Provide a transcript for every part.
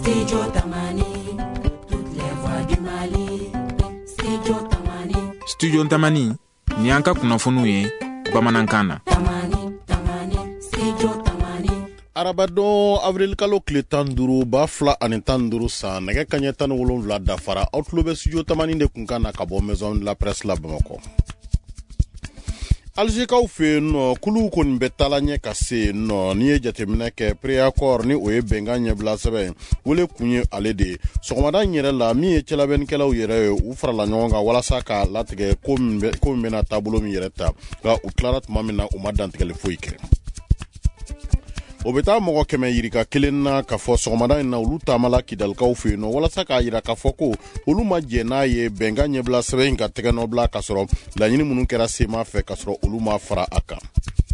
Studio Tamani, toutes les voix du Mali. Studio Tamani. Studio Tamani, ni anka kunafunu ye bamanankan na. Studio Tamani. Arabadon avril kalo kile 15 ba fila ani 15 san nɛgɛ kaɲɛ 17 dafara aw tulo bɛ Studio Tamani de kunkan na ka bɔ Maison de la Presse la Bamakɔ. Algekaw fe no kulu kɔni bɛ taala ɲɛ ka se no ni ye jateminɛ kɛ préaccord ni o ye bɛnkan ɲɛbila sɛbɛn wele kun ye ale de sɔgɔmada yɛrɛ la min ye cɛlabɛnnikɛlaw yɛrɛ ye u farala ɲɔgɔn kan walasa ka latigɛ ko min bɛna taabolo min yɛrɛ ta nka u tilara tuma min na u ma dantigɛli foyi kɛ. O bɛ taa mɔgɔ 100 yirika kelen na ka fɔ sɔgɔmada in na olu taamala Kidalikaw fe yen walasa k'a yira k'a fɔ ko olu ma jɛ n'a ye bɛnkan ɲɛbila sɛbɛn in ka tɛgɛnɔ bila ka sɔrɔ laɲini minnu kɛra sema fɛ ka sɔrɔ olu ma fara a kan.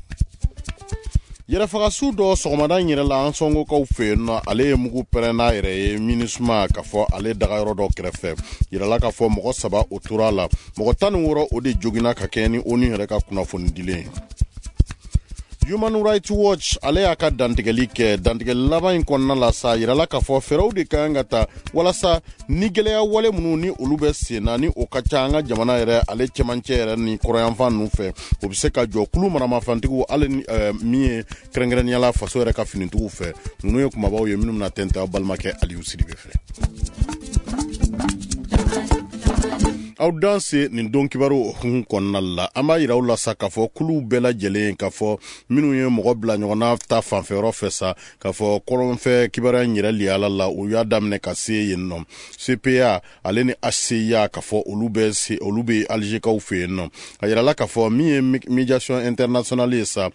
Yɛrɛfagasu dɔ sɔgɔmada in yɛrɛ la an sɔngokaw fe yen ale ye mugu pɛrɛn n'a yɛrɛ ye MINUSMA ka fɔ ale dagayɔrɔ dɔ kɛrɛfɛ yirala ka fɔ mɔgɔ 3 o tora la mɔgɔ 16 o de jogina ka kɛ ni ONU yɛrɛ ka kunnafoni dilen. Human Rights Watch ale y'a ka dantigɛli kɛ dantigɛli laban in kɔnɔna la sa yirala ka fɔ fɛrɛw de kan ka ta walasa ni gɛlɛya wale minnu ni olu bɛ senna ni o ka ca an ka jamana yɛrɛ ale cɛmancɛ yɛrɛ ni kɔrɔyanfan ninnu fɛ o bɛ se ka jɔ kulu maramafantigiw ale min ye kɛrɛnkɛrɛnniyala faso yɛrɛ ka finitigiw fɛ ninnu ye kumabaw ye minnu bɛna tɛntɛn aw balimakɛ Aliyu Sidibe fɛ. Aw danse nin don kibaru hun kɔnɔna la an b'a yira aw la sa k'a fɔ kulu bɛɛ lajɛlen k'a fɔ minnu ye mɔgɔ bila ɲɔgɔnna ta fanfɛyɔrɔ fɛ sa k'a fɔ kɔrɔnfɛ kibaruya in yɛrɛ liyala la u y'a daminɛ ka se yen nɔ CPA ale ni HCA k'a fɔ olu bɛ Algekaw fe yen nɔ a yirala k'a fɔ min ye médiation internationale ye sa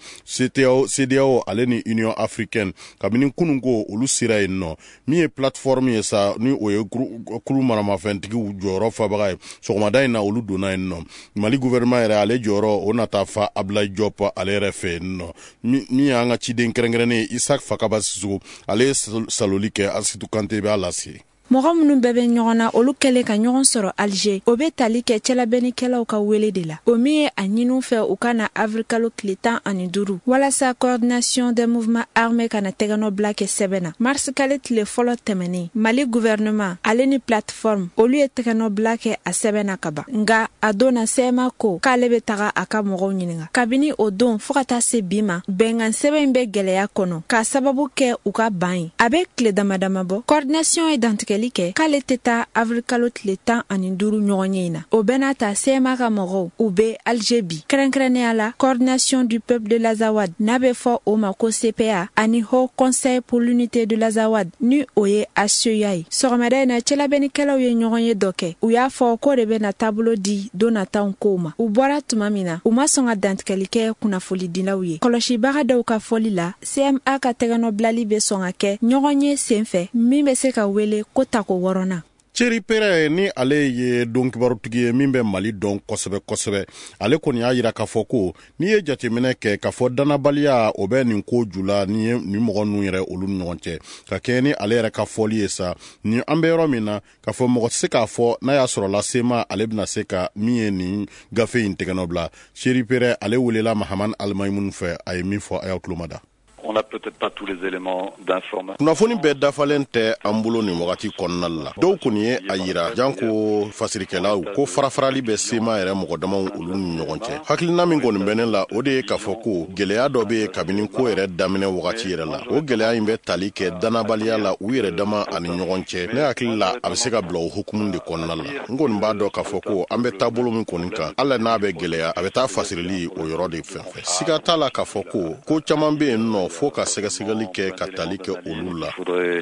CEDEAO ale ni Union africaine kabini kunun ko olu sera yen nɔ min ye plateforme ye sa ni o ye kulu maramafɛntigiw jɔyɔrɔ fabaga ye sɔgɔmada in na olu donna yen nɔ Mali gouvernement yɛrɛ ale jɔyɔrɔ o nata fa Ablaye Diop ale yɛrɛ fɛ yen nɔ min y'an ka ciden kɛrɛnkɛrɛnnen Isaac Fakaba Sissogo ale ye saloli kɛ Asitu Kante b'a lase. Mɔgɔ minnu bɛɛ bɛ ɲɔgɔn na olu kɛlen ka ɲɔgɔn sɔrɔ Alger o bɛ tali kɛ cɛlabɛnnikɛlaw ka wele de la o min ye a ɲiniw fɛ u ka na avril kalo tile 15 walasa coordination des mouvements armés kana tɛgɛnɔ bila kɛ sɛbɛn na mars kalo tile fɔlɔ tɛmɛnen Mali gouvernement ale ni plateforme olu ye tɛgɛnɔ bila kɛ a sɛbɛn na ka ban nka a donna CMA ko k'ale bɛ taga a ka mɔgɔw ɲininka kabini o don fo ka taa se bi ma bɛnkan sɛbɛn bɛ gɛlɛya kɔnɔ k'a sababu kɛ u ka ban ye a bɛ tile damadama bɔ coordination ye dantigɛ k'ale tɛ taa avril kalo tile 15 ɲɔgɔn ye in na o bɛɛ n'a ta CMA ka mɔgɔw u bɛ Alger bi kɛrɛnkɛrɛnnenya la coordination du peuple de l'Azawad n'a bɛ fɔ o ma ko CPA ani Haut Conseil pour l'unité de l'Azawad ni o ye HCA ye sɔgɔmada in na cɛlabɛnnikɛlaw ye ɲɔgɔn ye dɔ kɛ u y'a fɔ ko de bɛna taabolo di don nataw kow ma u bɔra tuma min na u ma sɔn ka dantigɛli kɛ kunnafonidilaw ye kɔlɔsibaga dɔw ka fɔli la CMA ka tɛgɛnɔ bilali bɛ sɔn ka kɛ ɲɔgɔn ye senfɛ min bɛ se ka wele ko tako wɔrɔna. Thierry Pere ni ale ye don kibarutigi ye min bɛ Mali dɔn kosɛbɛ kosɛbɛ ale kɔni y'a yira k'a fɔ ko ni ye jateminɛ kɛ k'a fɔ danabaliya o bɛ nin ko jula ni mɔgɔ ninnu yɛrɛ olu ni ɲɔgɔn cɛ ka kɛ ni ale yɛrɛ ka fɔli ye sa ni an bɛ yɔrɔ min na k'a fɔ mɔgɔ tɛ se k'a fɔ n'a y'a sɔrɔ la sema ale bɛna se ka min ye nin gafe in tɛgɛnɔ bila Thierry Pere ale welela Mahamane Almaïmoun fɛ a ye min fɔ a y'aw tulo mada. On n'a peut-être pas tous les éléments d'information. Kunnafoni bɛɛ dafalen tɛ an bolo nin wagati kɔnɔna la dɔw kɔni ye a yira janko fasirikɛlaw ko farafarali bɛ sema yɛrɛ mɔgɔ damaw olu ni ɲɔgɔn cɛ hakilina min kɔni bɛ ne la o de ye k'a fɔ ko gɛlɛya dɔ bɛ kabini ko yɛrɛ daminɛ wagati yɛrɛ la o gɛlɛya in bɛ tali kɛ danabaliya la u yɛrɛ dama ani ɲɔgɔn cɛ ne hakili la a bɛ se ka bila o hukumu de kɔnɔna la n kɔni b'a dɔn k'a fɔ ko an bɛ taabolo min kɔni kan ala n'a bɛ gɛlɛya a bɛ taa fasirili o yɔrɔ de fɛn fɛ siga t'a la k'a fɔ ko caman bɛ yen nɔ fo ka sɛgɛsɛgɛli kɛ ka tali kɛ olu la.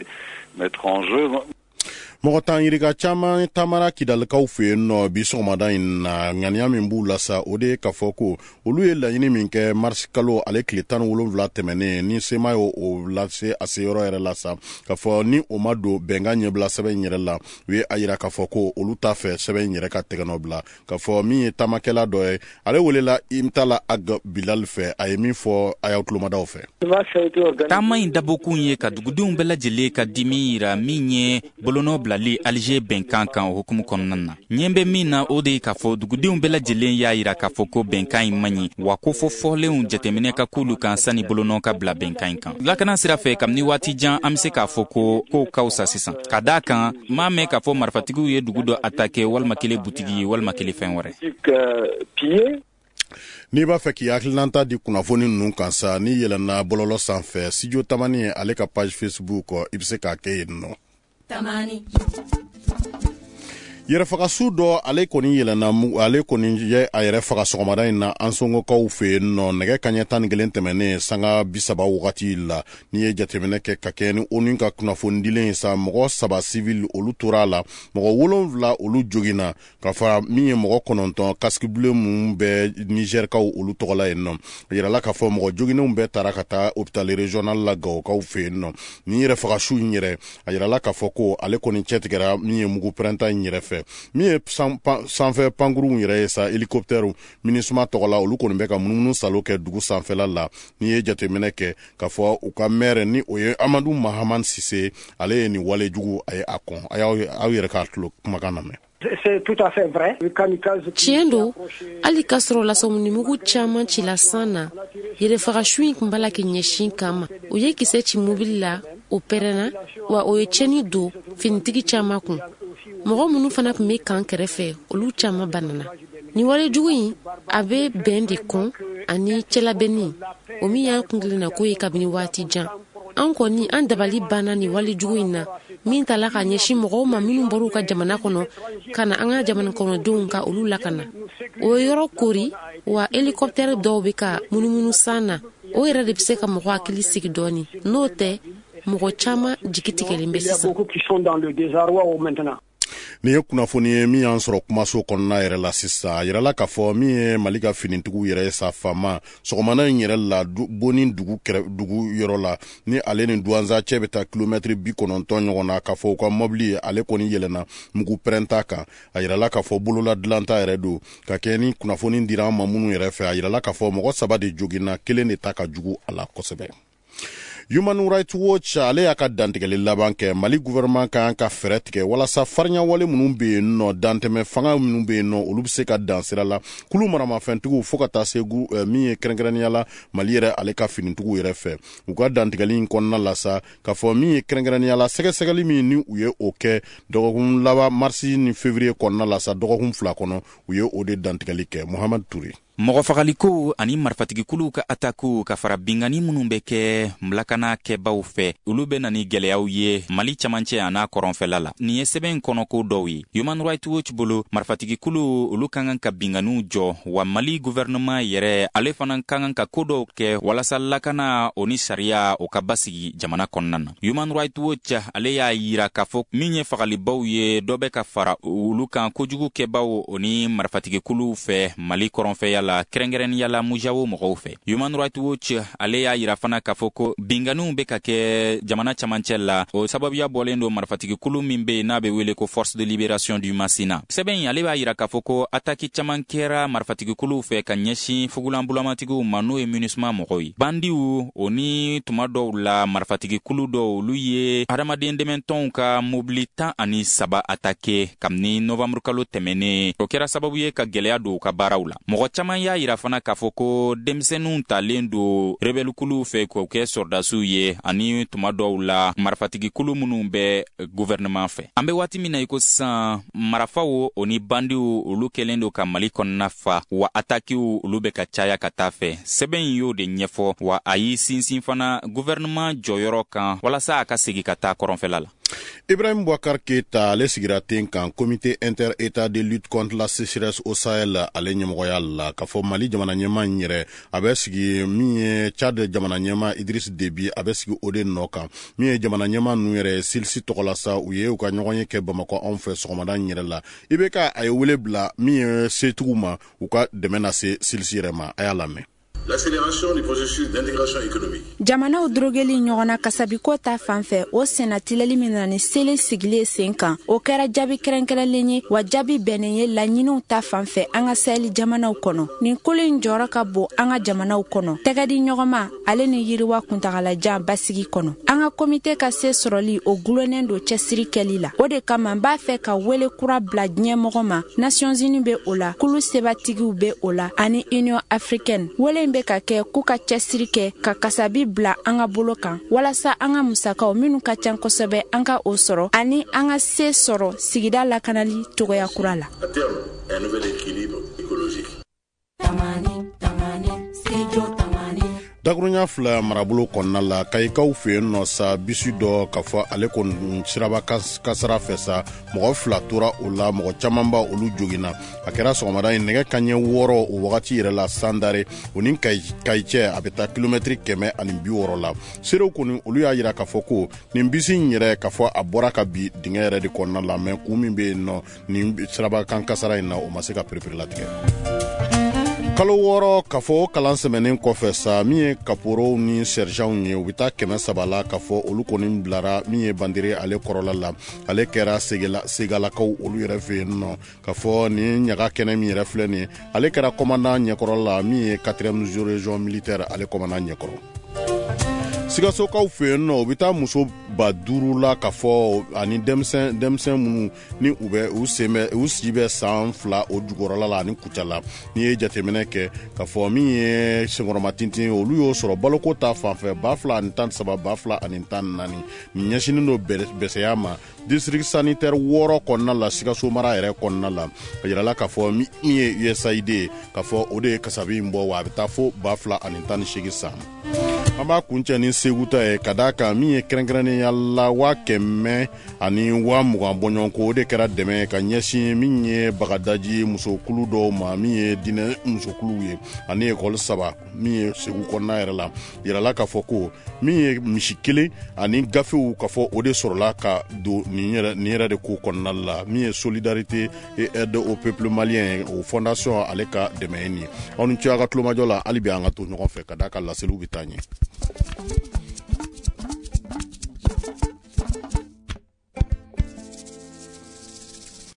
Mɔgɔ tan yirika caman tamara Kidalikaw fe yen nɔ bi sɔgɔmada in na ŋaniya min b'u la sa o de ye k'a fɔ ko olu ye laɲini min kɛ mars kalo ale tile 17 tɛmɛnen ni sema ye o lase a seyɔrɔ yɛrɛ la sa k'a fɔ ni o ma don bɛnkan ɲɛbila sɛbɛn yɛrɛ la u ye a yira k'a fɔ ko olu t'a fɛ sɛbɛn yɛrɛ ka tɛgɛnɔ bila k'a fɔ min ye tamakɛla dɔ ye ale welela Imtala Ag Bilal fɛ a ye min fɔ a y'aw tulomadaw fɛ. Taama in dabɔkun ye ka dugudenw bɛɛ lajɛlen ka dimi yira min ye bolonɔ bila bilali Alger bɛnkan kan o hukumu kɔnɔna na. Ɲɛ bɛ min na o de ye k'a fɔ dugudenw bɛɛ lajɛlen y'a yira k'a fɔ ko bɛnkan in man ɲi wa ko fɔ fɔlenw jateminɛ ka k'olu kan sani bolonɔ ka bila bɛnkan in kan. Lakana sira fɛ kabini waati jan an bɛ se k'a fɔ ko kow ka wusa sisan. Ka d'a kan m'a mɛn k'a fɔ marifatigiw ye dugu dɔ attaqué walima kelen butigi ye walima kelen fɛn wɛrɛ. N'i b'a fɛ k'i hakililanta di kunnafoni ninnu kan sa n'i yɛlɛnna bɔlɔlɔ sanfɛ studio tamani ale ka page Facebook i bɛ se k'a kɛ yen nɔ. Tamani yɛrɛfagasu dɔ ale kɔni yɛlɛnna ale kɔni ye a yɛrɛ faga sɔgɔmada in na an sɔngɔkaw fɛ yen nɔ nɛgɛ kaɲɛ 11 tɛmɛnen sanga 30 wagati la n'i ye jateminɛ kɛ ka kɛ ni ONU ka kunnafoni dilen sa mɔgɔ 7 civil olu tora a la mɔgɔ 7 olu joginna ka fara min ye mɔgɔ 9 casque bleu mun bɛ Nigerkaw olu tɔgɔla yen nɔ a yirala k'a fɔ mɔgɔ joginnenw bɛɛ taara ka taa hôpital régional la Gawokaw fɛ yen nɔ ni yɛrɛfagasu in yɛrɛ a yirala k'a fɔ ko ale kɔni cɛtigɛra min ye mugu pɛrɛnta in yɛrɛ fɛ min ye sanfɛ pankuruw yɛrɛ ye sa hélicoptère minisuma tɔgɔla olu kɔni bɛ ka munumunu salo kɛ dugu sanfɛla la ni ye jateminɛ kɛ k'a fɔ u ka maire ni o ye Amadou Mahaman Sise ale ye nin wale jugu a ye a kɔn aw yɛrɛ k'a tulo kumakan lamɛn. C'est tout à fait vrai. Tiɲɛ don hali k'a sɔrɔ lasɔmunimugu caman cila san na yɛrɛfagasu in tun b'a la k'i ɲɛsin kama u ye kisɛ ci mobili la o pɛrɛnna wa o ye tiɲɛni don finitigi caman kun mɔgɔ minnu fana tun bɛ kan kɛrɛfɛ olu caman banana nin walejugu in a bɛ bɛn de kɔn ani cɛlabɛnni o min y'an kunkilenna ko ye kabini waati jan an kɔni an dabali banna nin walejugu in na min tala ka ɲɛsin mɔgɔw ma minnu bɔr'u ka jamana kɔnɔ ka na an ka jamana kɔnɔdenw ka olu lakana o ye yɔrɔ kori wa hélicoptère dɔw bɛ ka munumunu san na o yɛrɛ de bɛ se ka mɔgɔ hakili sigi dɔɔni n'o tɛ mɔgɔ caman jigi tigɛlen bɛ sisan. Nin ye kunnafoni ye min y'an sɔrɔ kumaso kɔnɔna yɛrɛ la sisan a yirala k'a fɔ min ye Mali ka finitigiw yɛrɛ sa fama sɔgɔmana in yɛrɛ la Boni dugu yɔrɔ la ni ale ni Douanza cɛ bɛ taa kilomɛtiri 90 ɲɔgɔn na k'a fɔ u ka mɔbili ale kɔni yɛlɛnna mugu pɛrɛnta kan a yirala k'a fɔ bolola dilanta yɛrɛ don ka kɛ ni kunnafoni dira an ma minnu yɛrɛ fɛ a yirala k'a fɔ mɔgɔ 3 de joginna 1 de ta ka jugu a la kosɛbɛ. Human Rights Watch ale y'a ka dantigɛli laban kɛ Mali gouvernement kan ka fɛrɛ tigɛ walasa farinya wale minnu bɛ yen nɔ dantɛmɛ fanga minnu bɛ yen nɔ olu bɛ se ka dan sira la kulu maramafɛntigiw fo ka taa se min ye kɛrɛnkɛrɛnnenya la Mali yɛrɛ ale ka finitigiw yɛrɛ fɛ u ka dantigɛli in kɔnɔna la sa k'a fɔ min ye kɛrɛnkɛrɛnnenya la sɛgɛsɛgɛli min ni u ye o kɛ dɔgɔkun laban marsi ni février kɔnɔna la sa dɔgɔkun 2 kɔnɔ u ye o de dantigɛli kɛ Mohamed Touré. Mɔgɔfagaliko ani marifatigikulu ka ataku ka fara bingani minnu bɛ kɛ lakana kɛbaw fɛ olu bɛ na ni gwɛlɛyaw ye Mali camancɛ a n'a kɔrɔnfɛla la nin ye sɛbɛn kɔnɔko dɔw ye Human Rights Watch bolo marifatigikulu olu ka kan ka binganiw jɔ wa Mali gouvernement yɛrɛ ale fana ka kan ka ko dɔw kɛ walasa lakana o ni sariya o ka basigi jamana kɔnɔna na Human Rights Watch ale y'a yira k'a fɔ min ye fagalibaw ye dɔ bɛ ka fara olu kan kojugu kɛbaw o ni marifatigikulu fɛ Mali kɔrɔnfɛya la kɛrɛnkɛrɛnnenya la mujawo mɔgɔw fɛ Human Rights Watch ale y'a yira fana k'a fɔ ko binganiw bɛ ka kɛ jamana camancɛ la o sababuya bɔlen don marifatigikulu min bɛ n'a bɛ wele ko Force de Libération du Masina sɛbɛn ale b'a yira k'a fɔ ko ataki caman kɛra marifatigikulu fɛ ka ɲɛsin fugulanbulamatigiw ma n'o ye MINUSMA mɔgɔw ye bandiw o ni tuma dɔw la marifatigikulu dɔw olu ye hadamaden dɛmɛtɔnw ka mobili 13 atake kabini novembre kalo tɛmɛnen o kɛra sababu ye ka gwɛlɛya don u ka baaraw la mɔgɔ caman y'a yira fana k'a fɔ ko denmisɛnninw talen don rebelkulu fɛ k'o kɛ sɔrdasiw ye ani tuma dɔw la marifatigikulu minnu bɛ gouvernement fɛ an bɛ waati min na i ko sisan marafaw o ni bandiw olu kɛlen don ka Mali kɔnɔna fa wa atakiw olu bɛ ka caya ka taa fɛ sɛbɛn y'o de ɲɛfɔ wa a y'i sinsin fana gouvernement jɔyɔrɔ kan walasa a ka segin ka taa kɔrɔnfɛla la Ibrahim Boubacar Keita ale sigira ten kan comité inter-état de lutte contre la sécheresse au Sahel ale ɲɛmɔgɔya la k'a fɔ Mali jamana ɲɛma in yɛrɛ a bɛ sigi min ye Tchad jamana ɲɛma Idriss Déby a bɛ sigi o de nɔ kan min ye jamana ɲɛma ninnu yɛrɛ Silsi tɔgɔla sa u ye u ka ɲɔgɔn ye kɛ Bamakɔ anw fɛ sɔgɔmada in yɛrɛ la i bɛ ka a ye wele bila min ye setigiw ma u ka dɛmɛ na se Silsi yɛrɛ ma a y'a lamɛn. L'accélération du processus d'intégration économique. Jamanaw drogeli ɲɔgɔnna kasabiko ta fanfɛ o senatilali min na ni sele sigilen sen kan o kɛra jaabi kɛrɛnkɛrɛnlen ye wa jaabi bɛnnen ye laɲiniw ta fanfɛ an ka sahɛli jamanaw kɔnɔ nin kolo in jɔyɔrɔ ka bon an ka jamanaw kɔnɔ tɛgɛdi ɲɔgɔnma ale ni yiriwa kuntagalajan basigi kɔnɔ an ka komite ka se sɔrɔli o gulonnen do cɛsiri kɛli la o de kama n b'a fɛ ka wele kura bila diɲɛmɔgɔ ma Nations Unies be o la kulu sebatigiw be o la ani Union Africaine wele be ka kɛ k'u ka cɛsiri kɛ ka kasabi bila an ka bolo kan walasa an ka musakaw minnu ka can kosɛbɛ an ka o sɔrɔ ani an ka se sɔrɔ sigida lakanali togoya kura la. À terme, un nouvel équilibre écologique. dakurunya fila marabolo kɔnɔna la kayikaw fɛ yen nɔ sa bisi dɔ ka fɔ ale kɔni siraba kasara fɛ sa mɔgɔ fila tora o la mɔgɔ caman ba olu joginna a kɛra sɔgɔmada ye nɛgɛ kaɲɛ 6 o wagati yɛrɛ la sandare o ni kayicɛ a bɛ taa kilomɛtiri 160 la serew kɔni olu y'a yira k'a fɔ ko nin bisi in yɛrɛ k'a fɔ a bɔra ka bi dingɛ yɛrɛ de kɔnɔna la mɛ kun min bɛ yen nɔ nin siraba kan kasara in na o ma se ka perepere latigɛ. kalo 6 ka fɔ kalan sɛmɛnen kɔfɛ sa min ye kaporow ni sergentw ye u bɛ taa 300 la ka fɔ olu kɔni bilara min ye bandere ale kɔrɔla la ale kɛra segalakaw olu yɛrɛ fɛ yen nɔ ka fɔ nin ɲaga kɛnɛ min yɛrɛ filɛ nin ale kɛra commandant ɲɛkɔrɔ la min ye 4e région militaire ale commandant ɲɛkɔrɔ. Sigasokaw fɛ yen nɔ u bɛ taa muso 5000 la ka fɔ ani denmisɛn minnu ni u si bɛ san 2 o jukɔrɔla la ani kucala ni ye jateminɛ kɛ ka fɔ min ye senkɔrɔma tintin olu y'o sɔrɔ baloko ta fanfɛ 2013 2014 nin ɲɛsinin do bɛsɛya ma district sanitaire 6 kɔnɔna la Sigaso mara yɛrɛ kɔnɔna la a yirala ka fɔ min ye USAID ka fɔ o de ye kasabi in bɔ wa a bɛ taa fo 2018 san. An b'a kuncɛ ni segu ta ye ka da kan min ye kɛrɛnkɛrɛnnenya la 100 ani 20 bɔɲɔgɔnko o de kɛra dɛmɛ ka ɲɛsin min ye bagadaji musokulu dɔw ma min ye dinɛ musokuluw ye ani école 3 min ye segu kɔnɔna yɛrɛ la yirala ka fɔ ko min ye misi 1 ani gafew ka fɔ o de sɔrɔla ka don nin yɛrɛ de ko kɔnɔna la min ye solidarité et aide au peuple malien o fondation ale ka dɛmɛ ye nin aw ni ce a ka tulomajɔ la hali bi an ka to ɲɔgɔn fɛ ka da ka laseliw bɛ taa ɲɛ.